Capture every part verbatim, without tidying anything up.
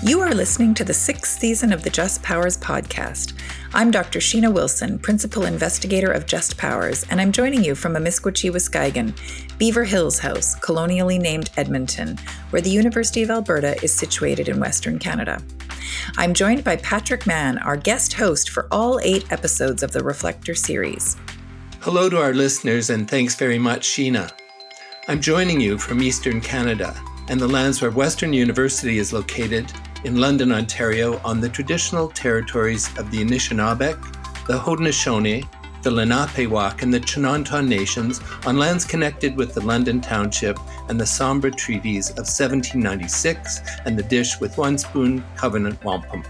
You are listening to the sixth season of the Just Powers podcast. I'm Doctor Sheena Wilson, Principal Investigator of Just Powers, and I'm joining you from Amiskwaciwâskahikan, Beaver Hills House, colonially named Edmonton, where the University of Alberta is situated in Western Canada. I'm joined by Patrick Mann, our guest host for all eight episodes of the Reflector series. Hello to our listeners, and thanks very much, Sheena. I'm joining you from Eastern Canada and the lands where Western University is located in London, Ontario, on the traditional territories of the Anishinaabeg, the Haudenosaunee, the Lenape-Wak, and the Chinanton nations, on lands connected with the London Township and the Sombra Treaties of seventeen ninety-six and the Dish with One Spoon Covenant Wampum.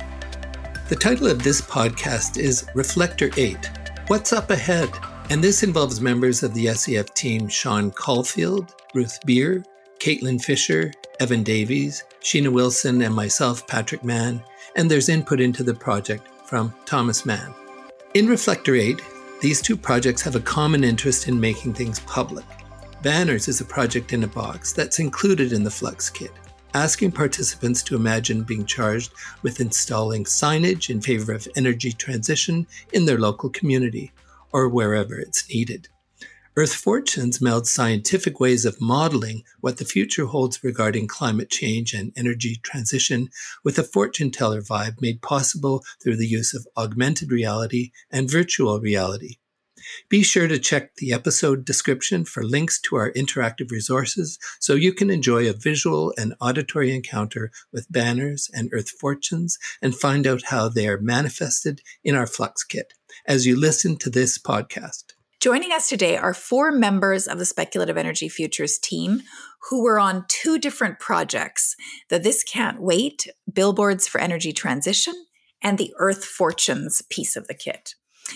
The title of this podcast is Reflector eight, What's Up Ahead? And this involves members of the S E F team Sean Caulfield, Ruth Beer, Caitlin Fisher, Evan Davies, Sheena Wilson, and myself, Patrick Mann, and there's input into the project from Thomas Mann. In Reflector eight, these two projects have a common interest in making things public. Banners is a project in a box that's included in the Flux Kit, asking participants to imagine being charged with installing signage in favor of energy transition in their local community, or wherever it's needed. Earth Fortunes melds scientific ways of modeling what the future holds regarding climate change and energy transition with a fortune teller vibe made possible through the use of augmented reality and virtual reality. Be sure to check the episode description for links to our interactive resources so you can enjoy a visual and auditory encounter with banners and Earth Fortunes and find out how they are manifested in our Flux Kit as you listen to this podcast. Joining us today are four members of the Speculative Energy Futures team who were on two different projects, the This Can't Wait, Billboards for Energy Transition, and the Earth Fortunes piece of the kit.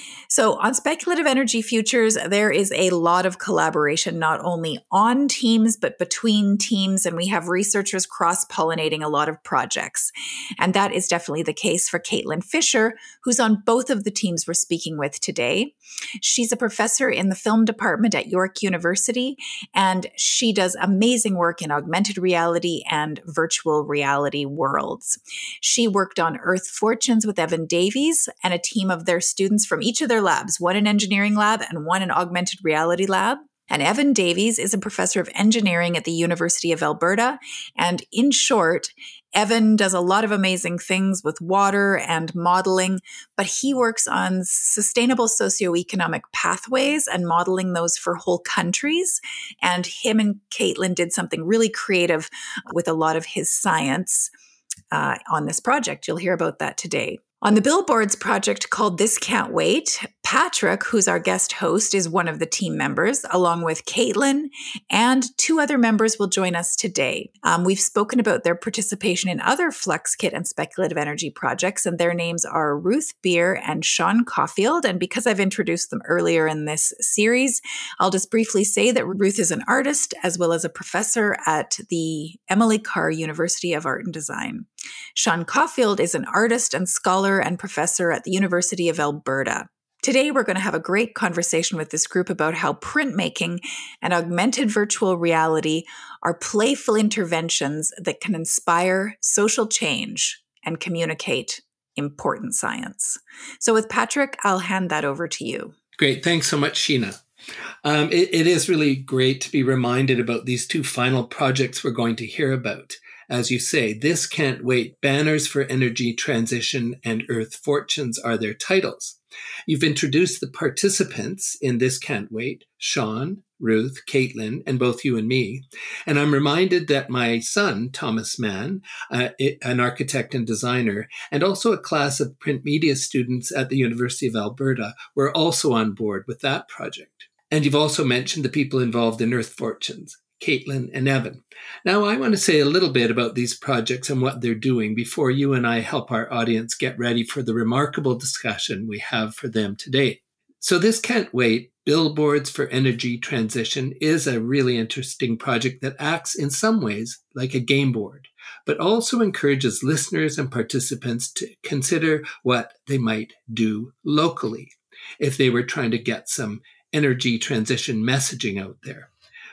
So on Speculative Energy Futures, there is a lot of collaboration, not only on teams, but between teams, and we have researchers cross-pollinating a lot of projects. And that is definitely the case for Caitlin Fisher, who's on both of the teams we're speaking with today. She's a professor in the film department at York University, and she does amazing work in augmented reality and virtual reality worlds. She worked on Earth Fortunes with Evan Davies and a team of their students from each of their labs, one an engineering lab and one an augmented reality lab. And Evan Davies is a professor of engineering at the University of Alberta. And in short, Evan does a lot of amazing things with water and modeling, but he works on sustainable socioeconomic pathways and modeling those for whole countries. And him and Caitlin did something really creative with a lot of his science uh, on this project. You'll hear about that today. On the Billboards project called This Can't Wait, Patrick, who's our guest host, is one of the team members, along with Caitlin, and two other members will join us today. Um, we've spoken about their participation in other Flux Kit and speculative energy projects, and their names are Ruth Beer and Sean Caulfield. And because I've introduced them earlier in this series, I'll just briefly say that Ruth is an artist as well as a professor at the Emily Carr University of Art and Design. Sean Caulfield is an artist and scholar and professor at the University of Alberta. Today, we're going to have a great conversation with this group about how printmaking and augmented virtual reality are playful interventions that can inspire social change and communicate important science. So with Patrick, I'll hand that over to you. Great. Thanks so much, Sheena. Um, it, it is really great to be reminded about these two final projects we're going to hear about. As you say, This Can't Wait, Banners for Energy Transition and Earth Fortunes are their titles. You've introduced the participants in This Can't Wait, Sean, Ruth, Caitlin, and both you and me. And I'm reminded that my son, Thomas Mann, uh, an architect and designer, and also a class of print media students at the University of Alberta were also on board with that project. And you've also mentioned the people involved in Earth Fortunes, Caitlin and Evan. Now, I want to say a little bit about these projects and what they're doing before you and I help our audience get ready for the remarkable discussion we have for them today. So This Can't Wait, Billboards for Energy Transition is a really interesting project that acts in some ways like a game board, but also encourages listeners and participants to consider what they might do locally if they were trying to get some energy transition messaging out there.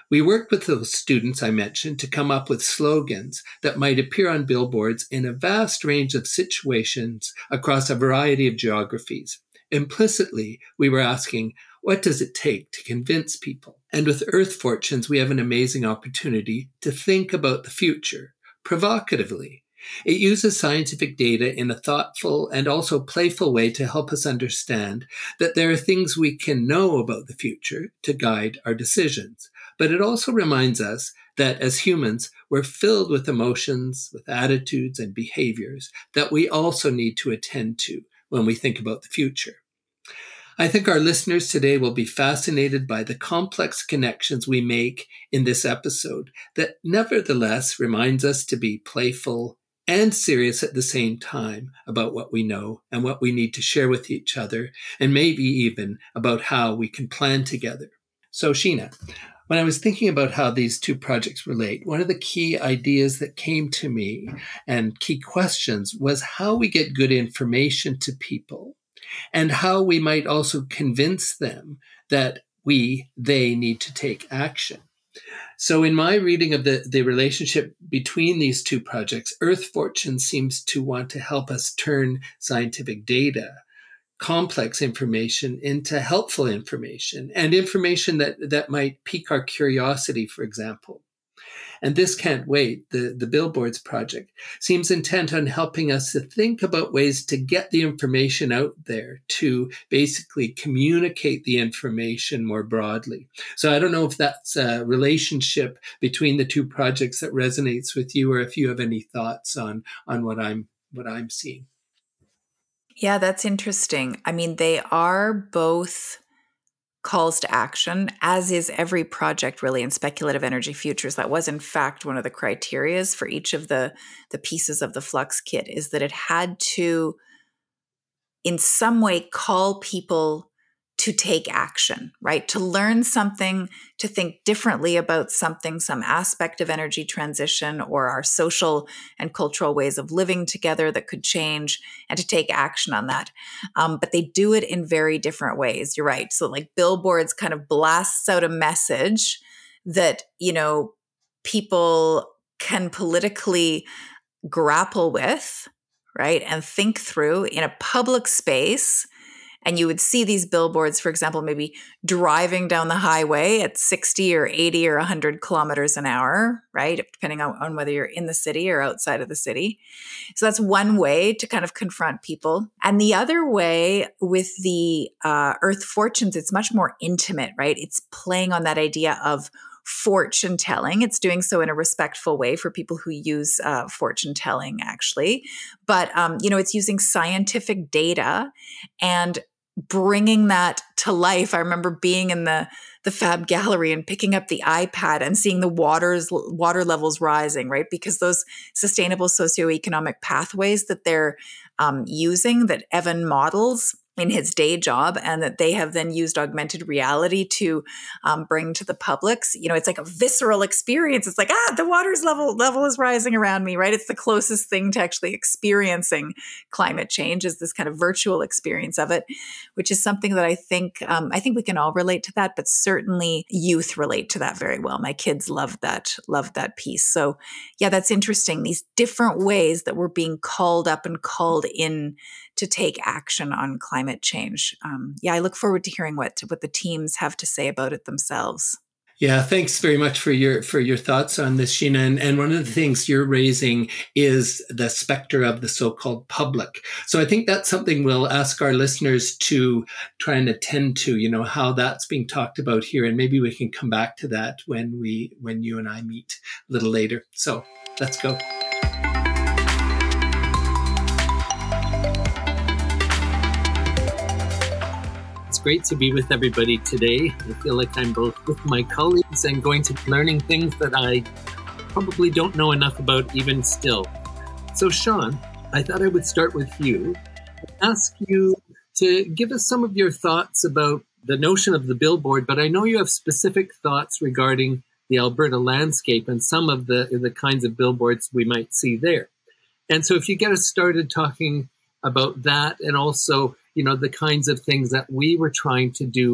We worked with those students I mentioned to come up with slogans that might appear on billboards in a vast range of situations across a variety of geographies. Implicitly, we were asking, what does it take to convince people? And with Earth Fortunes, we have an amazing opportunity to think about the future, provocatively. It uses scientific data in a thoughtful and also playful way to help us understand that there are things we can know about the future to guide our decisions. But it also reminds us that as humans, we're filled with emotions, with attitudes and behaviors that we also need to attend to when we think about the future. I think our listeners today will be fascinated by the complex connections we make in this episode that nevertheless reminds us to be playful and serious at the same time about what we know and what we need to share with each other, and maybe even about how we can plan together. So, Sheena, when I was thinking about how these two projects relate, one of the key ideas that came to me and key questions was how we get good information to people and how we might also convince them that we, they need to take action. So in my reading of the, the relationship between these two projects, Earth Fortune seems to want to help us turn scientific data, complex information, into helpful information and information that, that might pique our curiosity, for example. And This Can't Wait, the, the Billboards project, seems intent on helping us to think about ways to get the information out there, to basically communicate the information more broadly. So I don't know if that's a relationship between the two projects that resonates with you, or if you have any thoughts on, on what I'm what I'm seeing. Yeah, that's interesting. I mean, they are both calls to action, as is every project really in Speculative Energy Futures. That was in fact one of the criterias for each of the, the pieces of the Flux kit, is that it had to in some way call people to take action, right? To learn something, to think differently about something, some aspect of energy transition or our social and cultural ways of living together that could change, and to take action on that. Um, but they do it in very different ways. You're right. So like Billboards kind of blasts out a message that, you know, people can politically grapple with, right? And think through in a public space. And you would see these billboards, for example, maybe driving down the highway at sixty or eighty or one hundred kilometers an hour, right? Depending on, on whether you're in the city or outside of the city. So that's one way to kind of confront people. And the other way with the uh, Earth Fortunes, it's much more intimate, right? It's playing on that idea of fortune telling. It's doing so in a respectful way for people who use uh, fortune telling, actually. But, um, you know, it's using scientific data and bringing that to life. I remember being in the, the Fab Gallery and picking up the iPad and seeing the waters, water levels rising, right? Because those sustainable socioeconomic pathways that they're um, using, that Evan models in his day job, and that they have then used augmented reality to um, bring to the publics. You know, it's like a visceral experience. It's like, ah, the water's level level is rising around me, right? It's the closest thing to actually experiencing climate change, is this kind of virtual experience of it, which is something that I think, um, I think we can all relate to that, but certainly youth relate to that very well. My kids love that, love that piece. So yeah, that's interesting. These different ways that we're being called up and called in to take action on climate change. Um, yeah, I look forward to hearing what what the teams have to say about it themselves. Yeah, thanks very much for your for your thoughts on this, Sheena. And, and one of the things you're raising is the specter of the so-called public. So I think that's something we'll ask our listeners to try and attend to, you know, how that's being talked about here. And maybe we can come back to that when we when you and I meet a little later. So let's go. It's great to be with everybody today. I feel like I'm both with my colleagues and going to be learning things that I probably don't know enough about even still. So Sean, I thought I would start with you and ask you to give us some of your thoughts about the notion of the billboard, but I know you have specific thoughts regarding the Alberta landscape and some of the, the kinds of billboards we might see there. And so if you get us started talking about that, and also, you know, the kinds of things that we were trying to do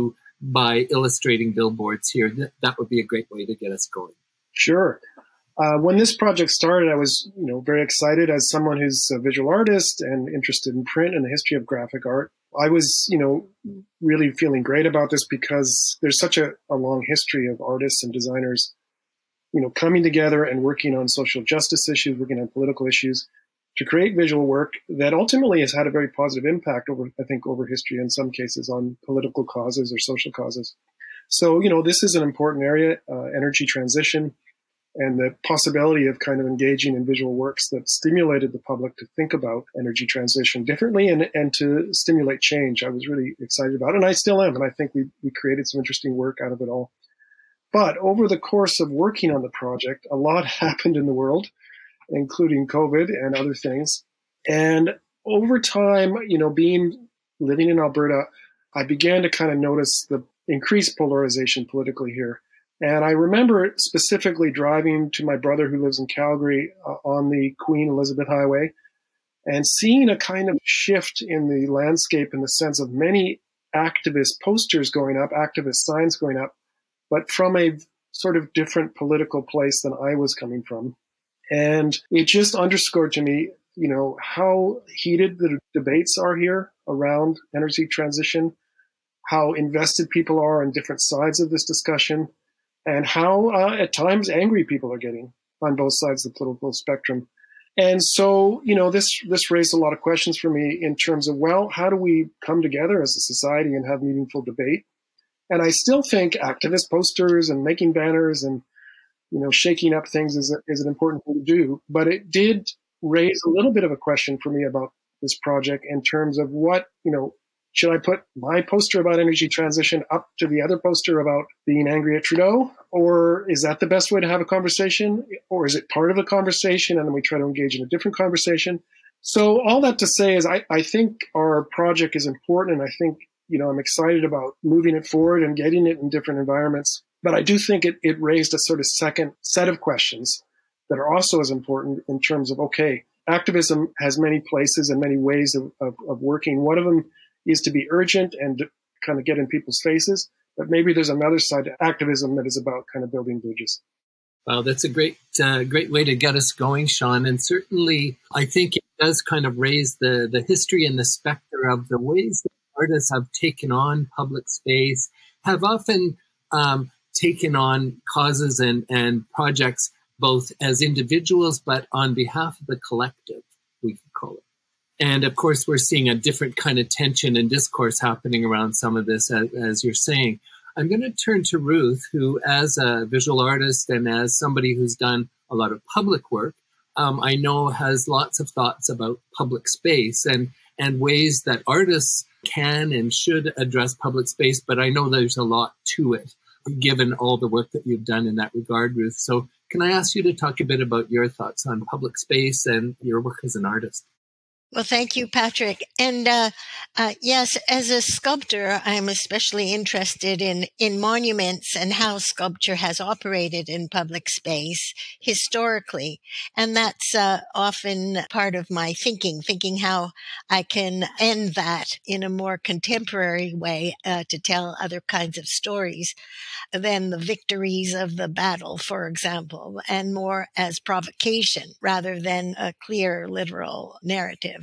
by illustrating billboards here. That would be a great way to get us going. Sure. Uh, when this project started, I was, you know, very excited as someone who's a visual artist and interested in print and the history of graphic art. I was, you know, really feeling great about this because there's such a, a long history of artists and designers, you know, coming together and working on social justice issues, working on political issues to create visual work that ultimately has had a very positive impact over, I think, over history in some cases on political causes or social causes. So, you know, this is an important area, uh, energy transition, and the possibility of kind of engaging in visual works that stimulated the public to think about energy transition differently and, and to stimulate change. I was really excited about it, and I still am. And I think we, we created some interesting work out of it all. But over the course of working on the project, a lot happened in the world, including COVID and other things. And over time, you know, being living in Alberta, I began to kind of notice the increased polarization politically here. And I remember specifically driving to my brother who lives in Calgary uh, on the Queen Elizabeth Highway and seeing a kind of shift in the landscape in the sense of many activist posters going up, activist signs going up, but from a sort of different political place than I was coming from. And it just underscored to me, you know, how heated the debates are here around energy transition, how invested people are on different sides of this discussion, and how uh, at times angry people are getting on both sides of the political spectrum. And so, you know, this this raised a lot of questions for me in terms of, well, how do we come together as a society and have meaningful debate? And I still think activist posters and making banners and, you know, shaking up things is, a, is an important thing to do. But it did raise a little bit of a question for me about this project in terms of what, you know, should I put my poster about energy transition up to the other poster about being angry at Trudeau? Or is that the best way to have a conversation? Or is it part of a conversation and then we try to engage in a different conversation? So all that to say is I, I think our project is important, and I think, you know, I'm excited about moving it forward and getting it in different environments. But I do think it, it raised a sort of second set of questions that are also as important in terms of, okay, activism has many places and many ways of, of, of working. One of them is to be urgent and kind of get in people's faces. But maybe there's another side to activism that is about kind of building bridges. Well, that's a great, uh, great way to get us going, Sean. And certainly, I think it does kind of raise the, the history and the specter of the ways that artists have taken on public space, have often um, taken on causes and, and projects, both as individuals, but on behalf of the collective, we could call it. And of course, we're seeing a different kind of tension and discourse happening around some of this, as, as you're saying. I'm going to turn to Ruth, who, as a visual artist and as somebody who's done a lot of public work, um, I know has lots of thoughts about public space and, and ways that artists can and should address public space. But I know there's a lot to it, given all the work that you've done in that regard, Ruth. So can I ask you to talk a bit about your thoughts on public space and your work as an artist? Well, thank you, Patrick. And uh, uh, yes, as a sculptor, I'm especially interested in, in monuments and how sculpture has operated in public space historically. And that's uh, often part of my thinking, thinking how I can end that in a more contemporary way uh, to tell other kinds of stories than the victories of the battle, for example, and more as provocation rather than a clear literal narrative.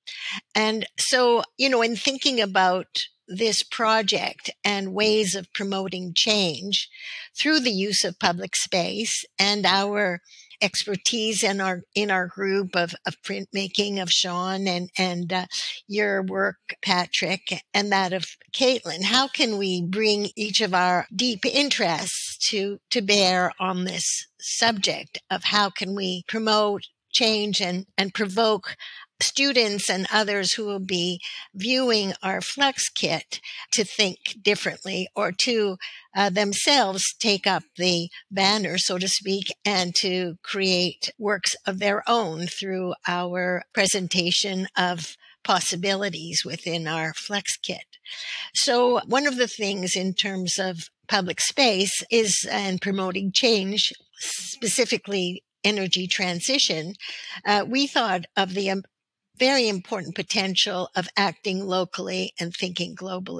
And so, you know, in thinking about this project and ways of promoting change through the use of public space and our expertise in our in our group of, of printmaking of Sean and and uh, your work, Patrick, and that of Caitlin, how can we bring each of our deep interests to to bear on this subject of how can we promote change and and provoke students and others who will be viewing our Flux Kit to think differently or to uh, themselves take up the banner, so to speak, and to create works of their own through our presentation of possibilities within our Flux Kit. So one of the things in terms of public space is, and promoting change, specifically energy transition, uh, we thought of the um, very important potential of acting locally and thinking globally.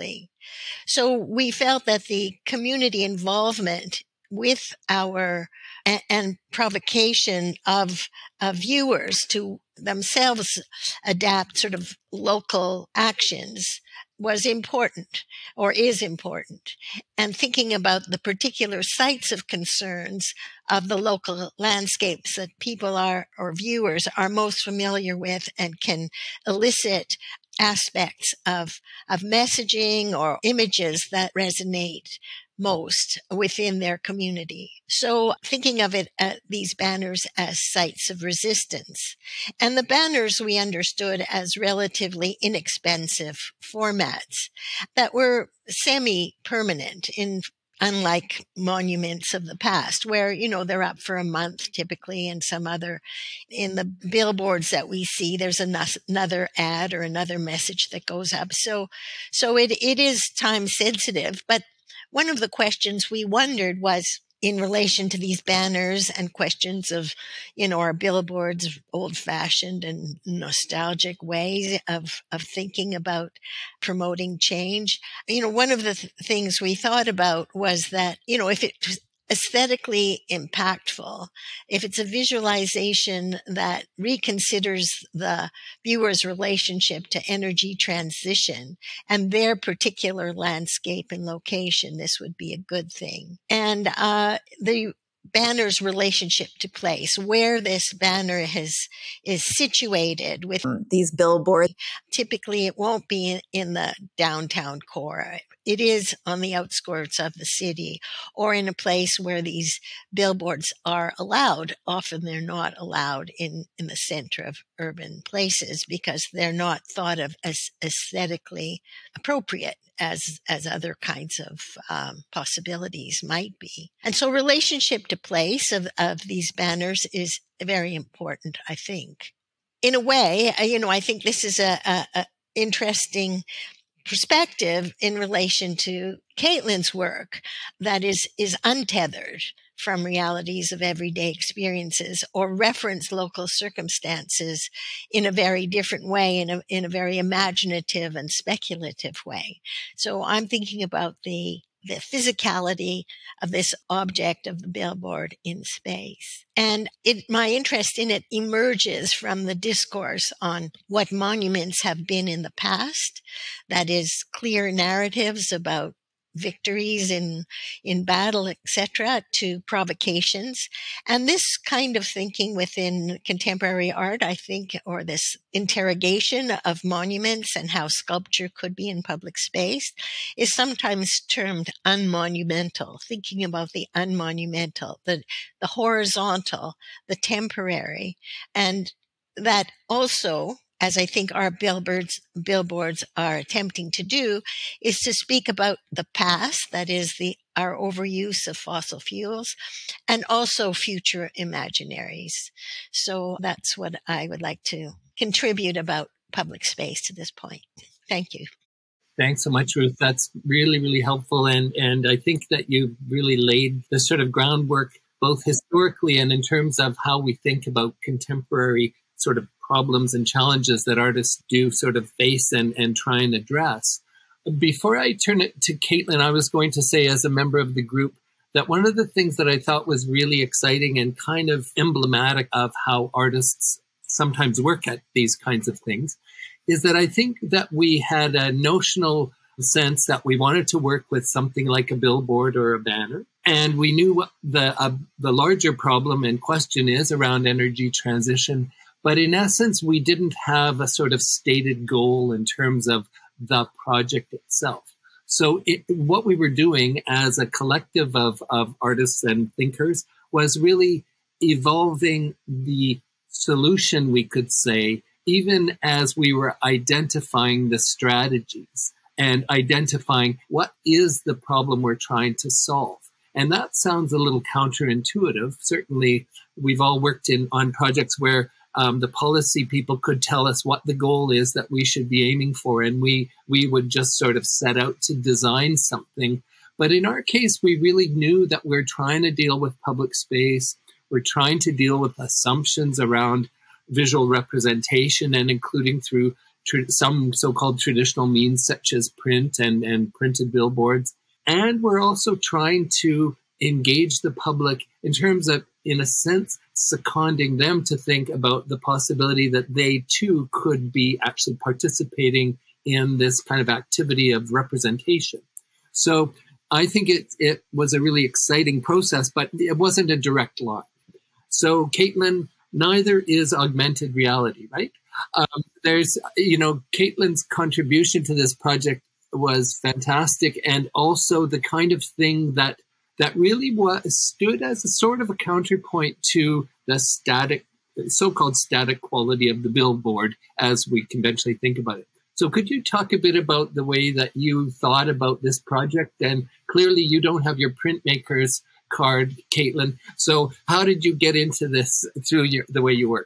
So we felt that the community involvement with our and, and provocation of, of viewers to themselves adapt sort of local actions was important, or is important. And thinking about the particular sites of concerns of the local landscapes that people are, or viewers are most familiar with and can elicit aspects of, of messaging or images that resonate most within their community. So thinking of it, uh, these banners as sites of resistance. And the banners we understood as relatively inexpensive formats that were semi-permanent, in unlike monuments of the past, where, you know, they're up for a month typically, and some other, in the billboards that we see, there's another ad or another message that goes up. So, so it, it is time sensitive. But one of the questions we wondered was, in relation to these banners and questions of, you know, our billboards, old-fashioned and nostalgic ways of, of thinking about promoting change. You know, one of the th- things we thought about was that, you know, if it's aesthetically impactful, if it's a visualization that reconsiders the viewer's relationship to energy transition and their particular landscape and location, this would be a good thing. And uh, the banner's relationship to place, where this banner has, is situated with these billboards. Typically, it won't be in, in the downtown core. It is on the outskirts of the city, or in a place where these billboards are allowed. Often they're not allowed in, in the center of urban places because they're not thought of as aesthetically appropriate as, as other kinds of um, possibilities might be. And so relationship to place of, of these banners is very important, I think. In a way, you know, I think this is a, a, a interesting perspective in relation to Caitlin's work that is, is untethered from realities of everyday experiences, or reference local circumstances in a very different way, in a, in a very imaginative and speculative way. So I'm thinking about the the physicality of this object of the billboard in space. And it, my interest in it emerges from the discourse on what monuments have been in the past. That is, clear narratives about victories in, in battle, et cetera, to provocations. And this kind of thinking within contemporary art, I think, or this interrogation of monuments and how sculpture could be in public space, is sometimes termed unmonumental, thinking about the unmonumental, the, the horizontal, the temporary, and that also, as I think our billboards, billboards are attempting to do, is to speak about the past, that is the our overuse of fossil fuels, and also future imaginaries. So that's what I would like to contribute about public space to this point. Thank you. Thanks so much, Ruth. That's really, really helpful. And, and I think that you really laid the sort of groundwork, both historically and in terms of how we think about contemporary sort of problems and challenges that artists do sort of face and, and try and address. Before I turn it to Caitlin, I was going to say, as a member of the group, that one of the things that I thought was really exciting and kind of emblematic of how artists sometimes work at these kinds of things is that I think that we had a notional sense that we wanted to work with something like a billboard or a banner. And we knew what the, uh, the larger problem and question is around energy transition. But in essence, we didn't have a sort of stated goal in terms of the project itself. So it, what we were doing as a collective of, of artists and thinkers was really evolving the solution, we could say, even as we were identifying the strategies and identifying what is the problem we're trying to solve. And that sounds a little counterintuitive. Certainly, we've all worked in on projects where Um, the policy people could tell us what the goal is that we should be aiming for, and we we would just sort of set out to design something. But in our case, we really knew that we're trying to deal with public space. We're trying to deal with assumptions around visual representation, and including through tr- some so-called traditional means such as print and, and printed billboards. And we're also trying to engage the public in terms of, in a sense, seconding them to think about the possibility that they too could be actually participating in this kind of activity of representation. So I think it, it was a really exciting process, but it wasn't a direct line. So Caitlin, neither is augmented reality, right? Um, there's, you know, Caitlin's contribution to this project was fantastic, and also the kind of thing that that really was stood as a sort of a counterpoint to the static, so-called static quality of the billboard as we conventionally think about it. So could you talk a bit about the way that you thought about this project? And clearly you don't have your printmaker's card, Caitlin. So how did you get into this through your, the way you work?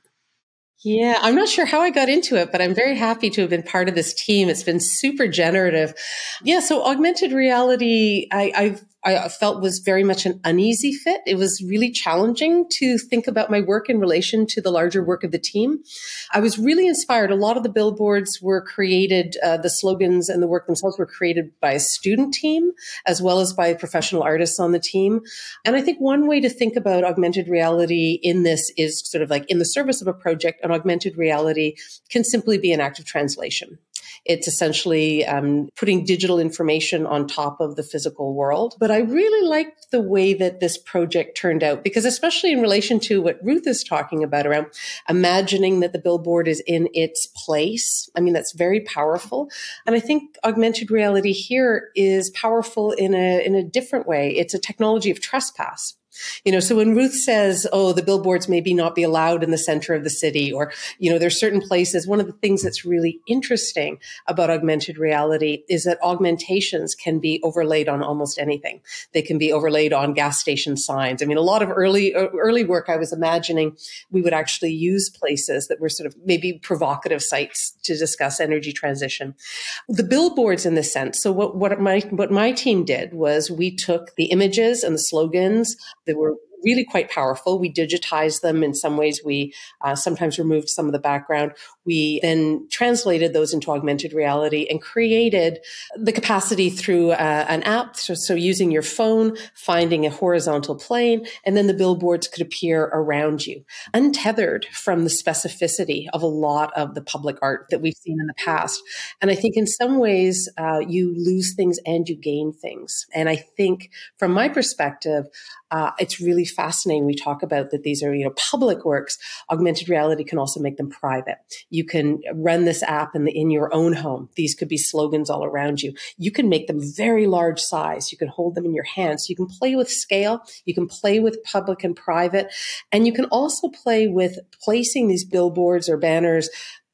Yeah, I'm not sure how I got into it, but I'm very happy to have been part of this team. It's been super generative. Yeah, so augmented reality, I, I've I felt was very much an uneasy fit. It was really challenging to think about my work in relation to the larger work of the team. I was really inspired. A lot of the billboards were created, uh, the slogans and the work themselves were created by a student team, as well as by professional artists on the team. And I think one way to think about augmented reality in this is sort of like in the service of a project, an augmented reality can simply be an act of translation. It's essentially um, putting digital information on top of the physical world. But I really liked the way that this project turned out, because especially in relation to what Ruth is talking about around imagining that the billboard is in its place. I mean, that's very powerful. And I think augmented reality here is powerful in a, in a different way. It's a technology of trespass. You know, so when Ruth says, oh, the billboards maybe not be allowed in the center of the city, or, you know, there's certain places, one of the things that's really interesting about augmented reality is that augmentations can be overlaid on almost anything. They can be overlaid on gas station signs. I mean, a lot of early, early work, I was imagining we would actually use places that were sort of maybe provocative sites to discuss energy transition. The billboards in this sense. So what, what my, what my team did was we took the images and the slogans. They were really quite powerful. We digitized them. In some ways, we uh, sometimes removed some of the background. We then translated those into augmented reality and created the capacity through uh, an app. So, so using your phone, finding a horizontal plane, and then the billboards could appear around you, untethered from the specificity of a lot of the public art that we've seen in the past. And I think in some ways, uh, you lose things and you gain things. And I think from my perspective, Uh, it's really fascinating. We talk about that these are, you know, public works. Augmented reality can also make them private. You can run this app in the, in your own home. These could be slogans all around you. You can make them very large size. You can hold them in your hands. You can play with scale. You can play with public and private. And you can also play with placing these billboards or banners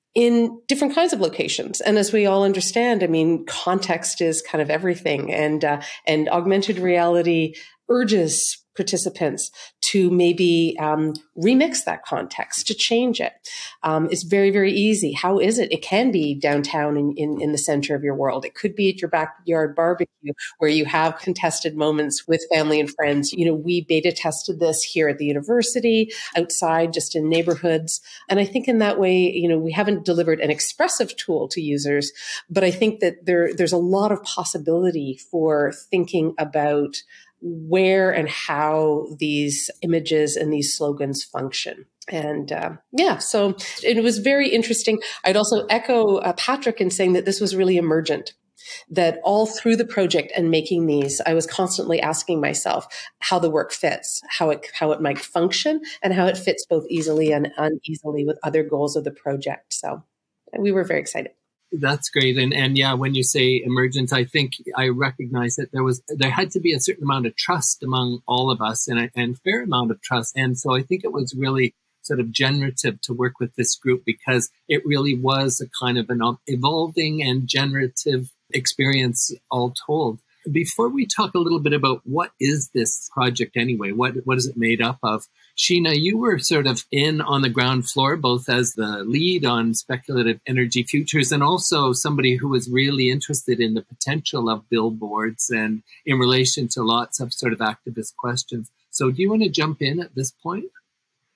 in different kinds of locations. And as we all understand, I mean, context is kind of everything. And, uh, and augmented reality urges participants to maybe um, remix that context, to change it. Um, it's very, very easy. How is it? It can be downtown in, in, in the center of your world. It could be at your backyard barbecue where you have contested moments with family and friends. You know, we beta tested this here at the university, outside, just in neighborhoods. And I think in that way, you know, we haven't delivered an expressive tool to users, but I think that there, there's a lot of possibility for thinking about where and how these images and these slogans function. And uh, yeah, so it was very interesting. I'd also echo uh, Patrick in saying that this was really emergent, that all through the project and making these, I was constantly asking myself how the work fits, how it, how it might function, and how it fits both easily and uneasily with other goals of the project. So we were very excited. That's great. And and yeah, when you say emergent, I think I recognize that there was there had to be a certain amount of trust among all of us, and a and fair amount of trust. And so I think it was really sort of generative to work with this group, because it really was a kind of an evolving and generative experience all told. Before we talk a little bit about what is this project anyway, what what is it made up of? Sheena, you were sort of in on the ground floor, both as the lead on speculative energy futures and also somebody who was really interested in the potential of billboards and in relation to lots of sort of activist questions. So do you want to jump in at this point?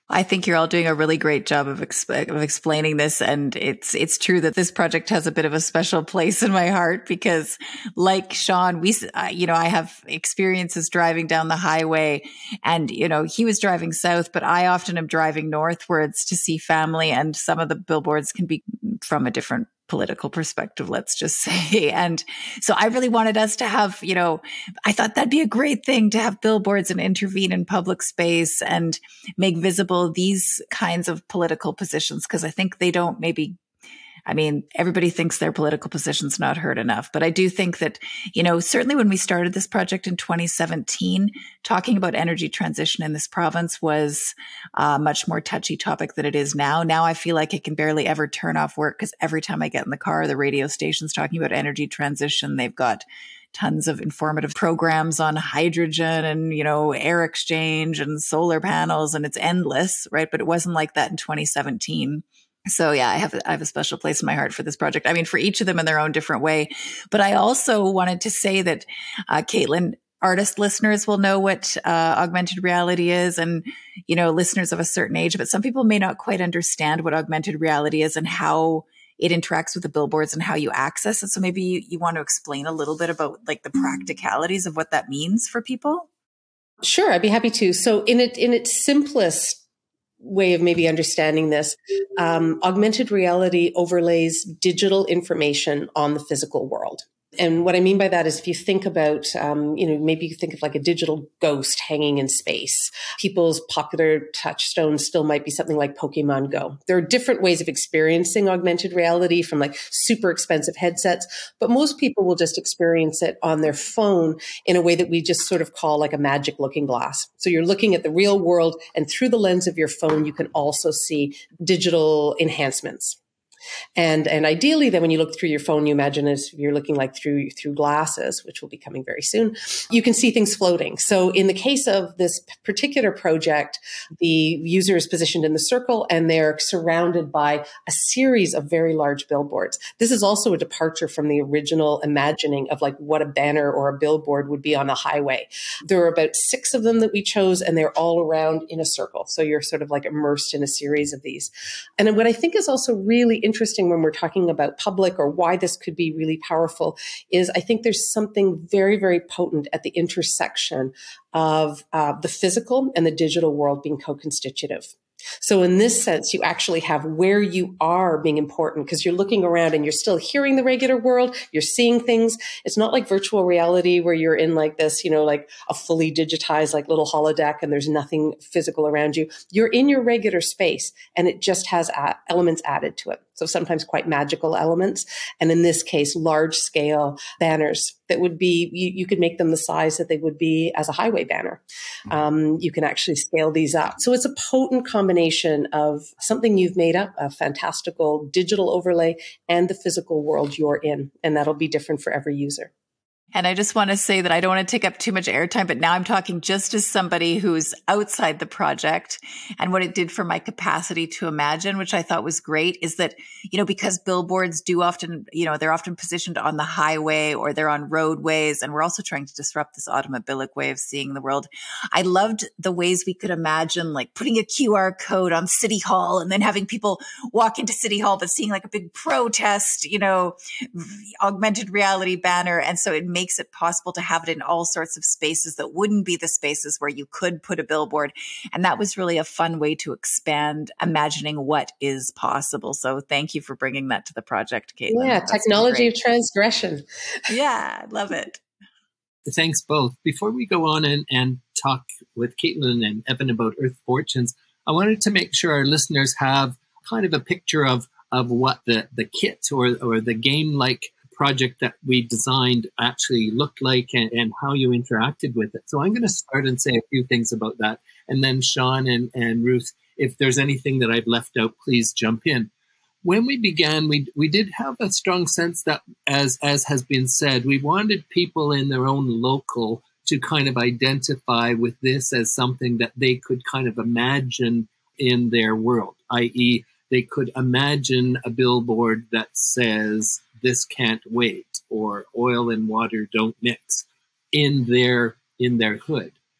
I think you're all doing a really great job of, exp- of explaining this. And it's, it's true that this project has a bit of a special place in my heart because like Sean, we, uh, you know, I have experiences driving down the highway and, you know, he was driving south, but I often am driving northwards to see family. And some of the billboards can be from a different political perspective, let's just say. And so I really wanted us to have, you know, I thought that'd be a great thing to have billboards and intervene in public space and make visible these kinds of political positions. Cause I think they don't maybe, I mean, everybody thinks their political position's not heard enough, but I do think that, you know, certainly when we started this project in twenty seventeen, talking about energy transition in this province was a much more touchy topic than it is now. Now I feel like I can barely ever turn off work because every time I get in the car, the radio station's talking about energy transition. They've got tons of informative programs on hydrogen and, you know, air exchange and solar panels, and it's endless, right? But it wasn't like that in twenty seventeen. So yeah, I have, I have a special place in my heart for this project. I mean, for each of them in their own different way. But I also wanted to say that, uh, Caitlin, artist listeners will know what uh, augmented reality is and, you know, listeners of a certain age, but some people may not quite understand what augmented reality is and how it interacts with the billboards and how you access it. So maybe you, you want to explain a little bit about like the practicalities of what that means for people? Sure, I'd be happy to. So in it, in its simplest way of maybe understanding this, um, augmented reality overlays digital information on the physical world. And what I mean by that is if you think about, um, you know, maybe you think of like a digital ghost hanging in space. People's popular touchstones still might be something like Pokemon Go. There are different ways of experiencing augmented reality from like super expensive headsets, but most people will just experience it on their phone in a way that we just sort of call like a magic looking glass. So you're looking at the real world and through the lens of your phone, you can also see digital enhancements. And, and ideally then when you look through your phone, you imagine as you're looking like through, through glasses, which will be coming very soon, you can see things floating. So in the case of this particular project, the user is positioned in the circle and they're surrounded by a series of very large billboards. This is also a departure from the original imagining of like what a banner or a billboard would be on a highway. There are about six of them that we chose and they're all around in a circle. So you're sort of like immersed in a series of these. And what I think is also really interesting Interesting when we're talking about public or why this could be really powerful is I think there's something very, very potent at the intersection of uh, the physical and the digital world being co-constitutive. So in this sense, you actually have where you are being important because you're looking around and you're still hearing the regular world. You're seeing things. It's not like virtual reality where you're in like this, you know, like a fully digitized, like little holodeck and there's nothing physical around you. You're in your regular space and it just has a- elements added to it. So sometimes quite magical elements. And in this case, large scale banners that would be, you, you could make them the size that they would be as a highway banner. Um, you can actually scale these up. So it's a potent combination of something you've made up, a fantastical digital overlay and the physical world you're in. And that'll be different for every user. And I just want to say that I don't want to take up too much airtime, but now I'm talking just as somebody who's outside the project. And what it did for my capacity to imagine, which I thought was great, is that, you know, because billboards do often, you know, they're often positioned on the highway or they're on roadways. And we're also trying to disrupt this automobilic way of seeing the world. I loved the ways we could imagine like putting a Q R code on City Hall and then having people walk into City Hall, but seeing like a big protest, you know, augmented reality banner. And so it makes it possible to have it in all sorts of spaces that wouldn't be the spaces where you could put a billboard. And that was really a fun way to expand imagining what is possible. So thank you for bringing that to the project, Caitlin. Yeah, That's technology of transgression. Yeah, I love it. Thanks both. Before we go on and, and talk with Caitlin and Evan about Earth Fortunes, I wanted to make sure our listeners have kind of a picture of, of what the, the kit or, or the game-like project that we designed actually looked like and, and how you interacted with it. So I'm going to start and say a few things about that. And then Sean and, and Ruth, if there's anything that I've left out, please jump in. When we began, we we did have a strong sense that, as as has been said, we wanted people in their own local to kind of identify with this as something that they could kind of imagine in their world, that is, they could imagine a billboard that says, "This can't wait," or "Oil and water don't mix," in their in their hood.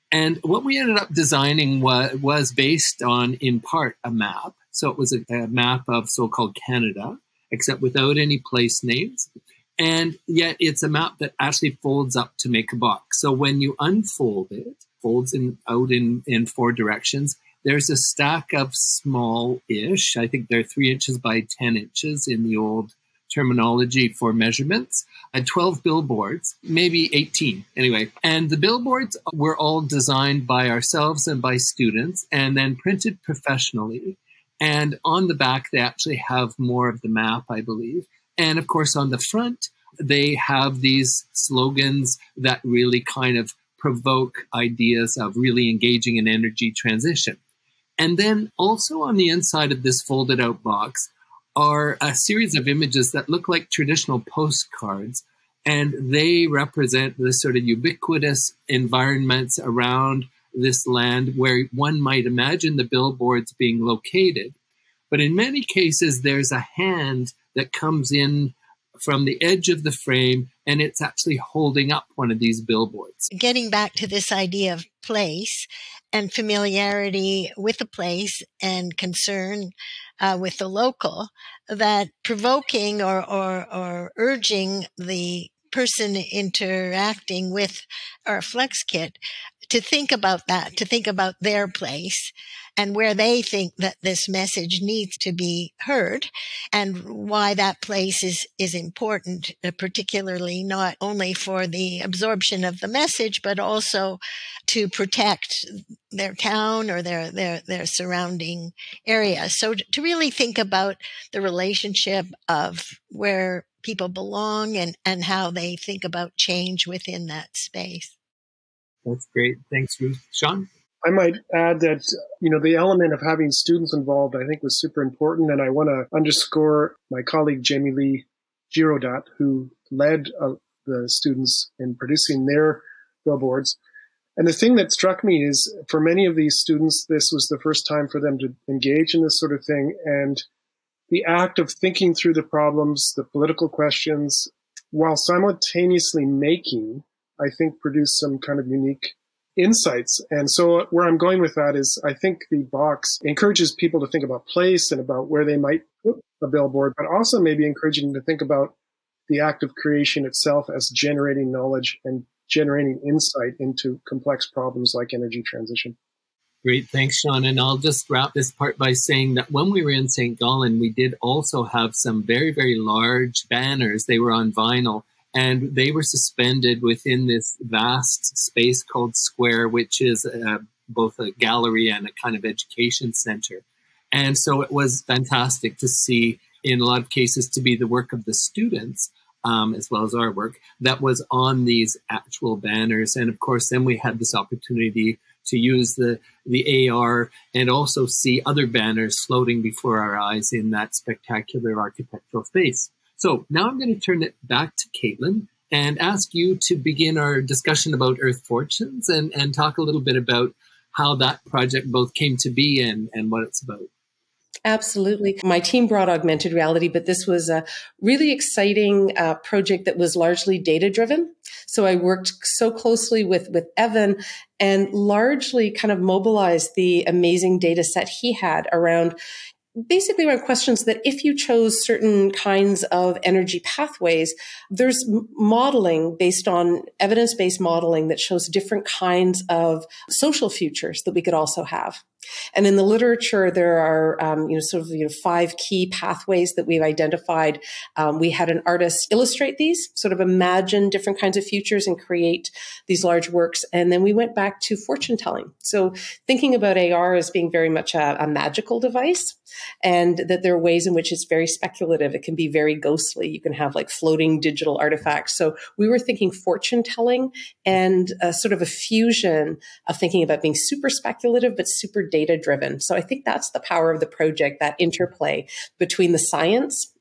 And what we ended up designing was, was based on, in part, a map. So it was a, a map of so-called Canada, except without any place names. And yet it's a map that actually folds up to make a box. So when you unfold it, folds in, out in, in four directions, there's a stack of small-ish, I think they're three inches by ten inches in the old terminology for measurements, and twelve billboards, maybe eighteen anyway. And the billboards were all designed by ourselves and by students and then printed professionally. And on the back, they actually have more of the map, I believe. And of course, on the front, they have these slogans that really kind of provoke ideas of really engaging in energy transition. And then also on the inside of this folded out box are a series of images that look like traditional postcards, and they represent the sort of ubiquitous environments around this land where one might imagine the billboards being located. But in many cases, there's a hand that comes in from the edge of the frame, and it's actually holding up one of these billboards. Getting back to this idea of place and familiarity with the place and concern uh, with the local, that provoking or, or, or urging the person interacting with our Flex Kit to think about that, to think about their place and where they think that this message needs to be heard and why that place is, is important, uh, particularly not only for the absorption of the message, but also to protect their town or their, their, their surrounding area. So to really think about the relationship of where people belong and, and how they think about change within that space. That's great. Thanks, Ruth. Sean? I might add that, you know, the element of having students involved, I think, was super important. And I want to underscore my colleague, Jamie Lee Girodat, who led uh, the students in producing their billboards. And the thing that struck me is for many of these students, this was the first time for them to engage in this sort of thing. And the act of thinking through the problems, the political questions, while simultaneously making, I think, produced some kind of unique insights. And so where I'm going with that is I think the box encourages people to think about place and about where they might put a billboard, but also maybe encouraging them to think about the act of creation itself as generating knowledge and generating insight into complex problems like energy transition. Great. Thanks, Sean. And I'll just wrap this part by saying that when we were in Saint Gallen, we did also have some very, very large banners. They were on vinyl. And they were suspended within this vast space called Square, which is uh, both a gallery and a kind of education center. And so it was fantastic to see, in a lot of cases, to be the work of the students, um, as well as our work, that was on these actual banners. And of course, then we had this opportunity to use the, the A R and also see other banners floating before our eyes in that spectacular architectural space. So now I'm going to turn it back to Caitlin and ask you to begin our discussion about Earth Fortunes and, and talk a little bit about how that project both came to be and, and what it's about. Absolutely. My team brought augmented reality, but this was a really exciting uh, project that was largely data-driven. So I worked so closely with, with Evan and largely kind of mobilized the amazing data set he had around basically around questions that if you chose certain kinds of energy pathways, there's modeling based on evidence-based modeling that shows different kinds of social futures that we could also have. And in the literature, there are, um, you know, sort of, you know, five key pathways that we've identified. Um, we had an artist illustrate these, sort of imagine different kinds of futures and create these large works. And then we went back to fortune telling. So thinking about A R as being very much a, a magical device, and that there are ways in which it's very speculative. It can be very ghostly. You can have like floating digital artifacts. So we were thinking fortune telling and a sort of a fusion of thinking about being super speculative, but super data driven. So I think that's the power of the project, that interplay between the science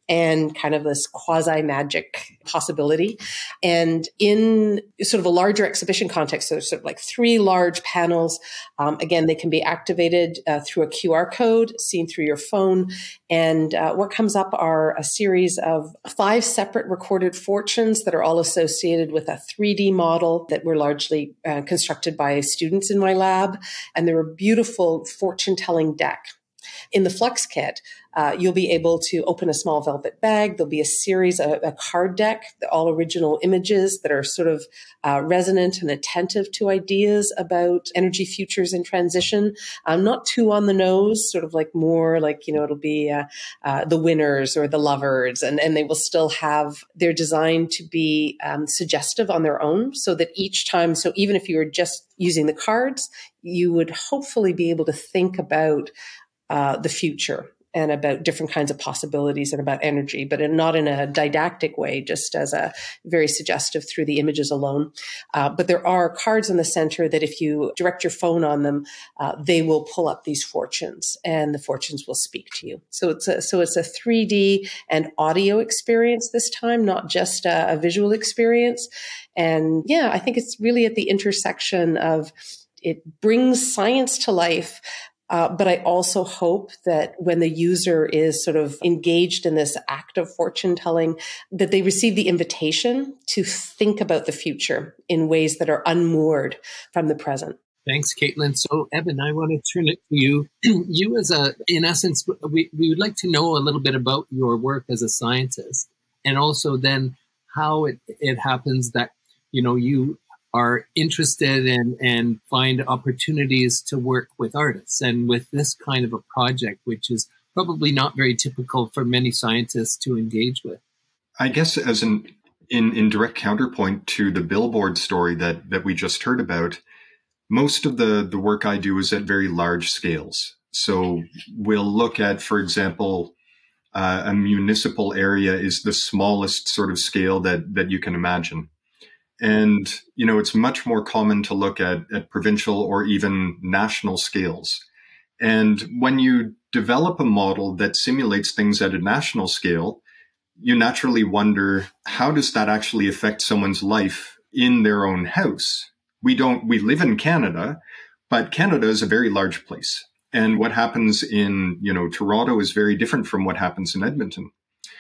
and kind of this quasi-magic possibility. And in sort of a larger exhibition context, so there's sort of like three large panels. Um, again, they can be activated uh, through a Q R code seen through your phone. And uh, what comes up are a series of five separate recorded fortunes that are all associated with a three D model that were largely uh, constructed by students in my lab. And they're a beautiful fortune-telling deck. In the Flux kit, uh, you'll be able to open a small velvet bag. There'll be a series, a, a card deck, all original images that are sort of uh, resonant and attentive to ideas about energy futures and transition. Um, not too on the nose, sort of like more like, you know, it'll be uh, uh, the winners or the lovers, and, and they will still have, they're designed to be um, suggestive on their own so that each time, so even if you were just using the cards, you would hopefully be able to think about Uh, the future and about different kinds of possibilities and about energy, but in, not in a didactic way, just as a very suggestive through the images alone. Uh, but there are cards in the center that if you direct your phone on them, uh, they will pull up these fortunes and the fortunes will speak to you. So it's a, so it's a three D and audio experience this time, not just a, a visual experience. And yeah, I think it's really at the intersection of it brings science to life. Uh, but I also hope that when the user is sort of engaged in this act of fortune telling, that they receive the invitation to think about the future in ways that are unmoored from the present. Thanks, Caitlin. So, Eben, I want to turn it to you. You as a, in essence, we, we would like to know a little bit about your work as a scientist, and also then how it, it happens that, you know, you are interested in and find opportunities to work with artists and with this kind of a project, which is probably not very typical for many scientists to engage with. I guess as an in, in direct counterpoint to the billboard story that, that we just heard about, most of the, the work I do is at very large scales. So we'll look at, for example, uh, a municipal area is the smallest sort of scale that, that you can imagine. And, you know, it's much more common to look at, at provincial or even national scales. And when you develop a model that simulates things at a national scale, you naturally wonder, how does that actually affect someone's life in their own house? We don't, we live in Canada, but Canada is a very large place. And what happens in, you know, Toronto is very different from what happens in Edmonton.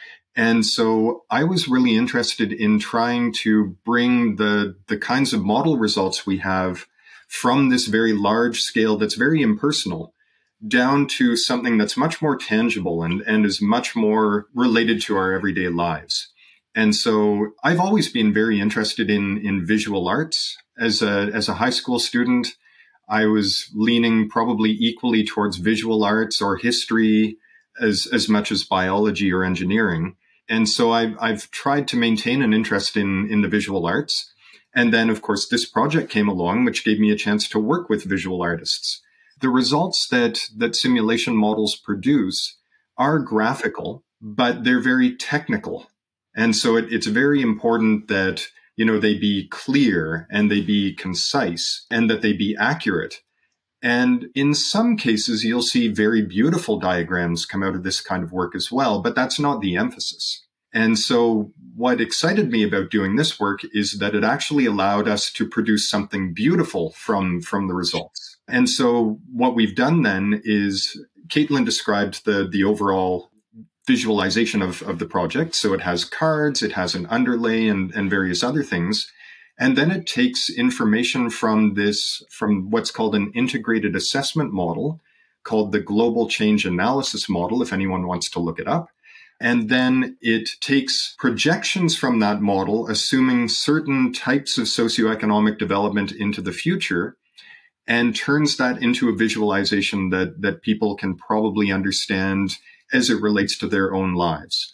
And so I was really interested in trying to bring the, the kinds of model results we have from this very large scale that's very impersonal down to something that's much more tangible and, and is much more related to our everyday lives. And so I've always been very interested in, in visual arts. As a, as a high school student, I was leaning probably equally towards visual arts or history as, as much as biology or engineering. And so I've, I've tried to maintain an interest in, in the visual arts. And then, of course, this project came along, which gave me a chance to work with visual artists. The results that, that simulation models produce are graphical, but they're very technical. And so it, it's very important that, you know, they be clear and they be concise and that they be accurate. And in some cases, you'll see very beautiful diagrams come out of this kind of work as well, but that's not the emphasis. And so what excited me about doing this work is that it actually allowed us to produce something beautiful from, from the results. And so what we've done then is, Caitlin described the, the overall visualization of, of the project. So it has cards, it has an underlay and, and various other things. And then it takes information from this, from what's called an integrated assessment model called the Global Change Analysis Model, if anyone wants to look it up. And then it takes projections from that model, assuming certain types of socioeconomic development into the future, and turns that into a visualization that, that people can probably understand as it relates to their own lives.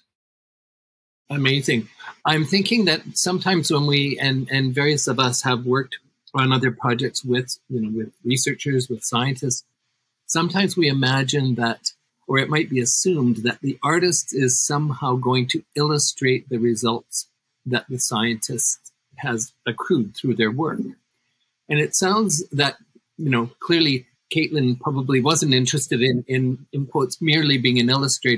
Amazing. I'm thinking that sometimes when we, and, and various of us have worked on other projects with, you know, with researchers, with scientists, sometimes we imagine that, or it might be assumed that the artist is somehow going to illustrate the results that the scientist has accrued through their work. And it sounds that, you know, clearly Caitlin probably wasn't interested in, in, in quotes, merely being an illustrator,